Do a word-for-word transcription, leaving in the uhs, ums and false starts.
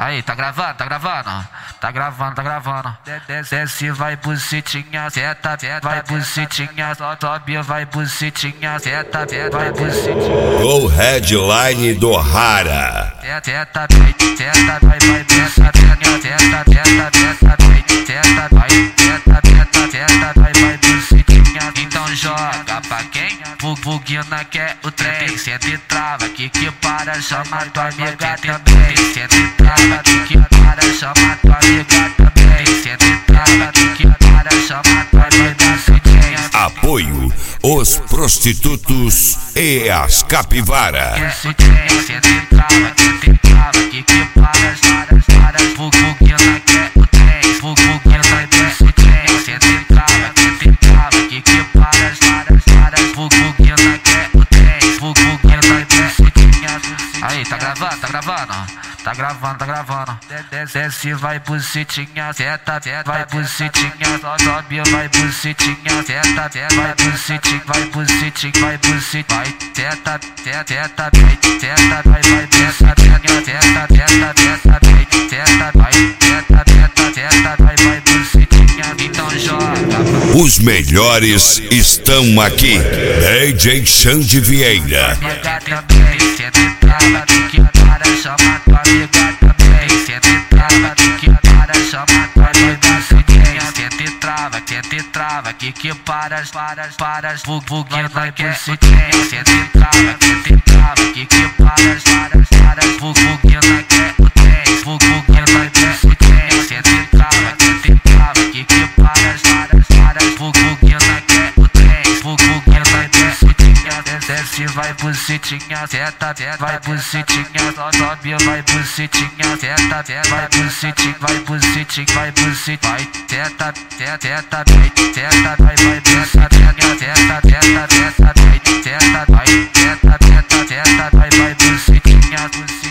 Aí, tá gravando, tá gravando, tá gravando, tá gravando. Desce, vai bucetinha, seta, seta, vai bucetinha, sobe, vai bucetinha, seta, seta, vai bucetinha. Go headline do Rara. Seta, seta, vai, vai, seta, seta, seta, seta, vai, seta, vai, seta, seta, seta, vai, vai bucetinha. Então joga pra quem? Buguina quer o trem, senta e trava, que que para, chama tua amiga também. Senta e trava, que que para, chama tua amiga também. Senta e trava, que que para, chama tua amiga também. Apoio os prostitutos e as capivaras. Senta e trava, senta e trava, que que para, para, para, buguina quer o trem, buguina quer o trem. Senta e trava, senta e trava, que que para, para, para, buguina quer o trem, buguina quer o trem. Aí, tá gravando, tá gravando, tá gravando, tá gravando. Desce, vai bucetinha, seta, seta, vai bucetinha, sobe, vai bucetinha, seta, seta, vai bucetinha, vai bucetinha, vai bucetinha, vai seta, seta, seta, vai seta, vai, vai, seta, seta, seta, seta, seta, vai seta, vai seta, seta, seta, vai, vai bucetinha. Então joga. Os melhores estão aqui. D J Xande Vieira. Senta e trava, que que para, chama tua amiga também. Senta e trava, que que para, chama tua amiga também. Senta e trava, senta e trava, que que para, para, para, buguina quer o trem. Senta e trava, senta e trava, que que para, para, para, buguina quer o trem, buguina quer o trem. Senta e trava, senta e trava, que que para, para, para, buguina quer o trem, buguina quer o trem. Desce, vai bucetinha, seta, seta, vai bucetinha, sobe, vai bucetinha, seta, seta, vai bucetinha, vai bucetinha, vai bucetinha, vai seta, seta, seta, vai seta, vai, vai, seta, seta, seta, seta, vai seta, vai seta, seta, seta, seta, vai, vai bucetinha, bucetinha.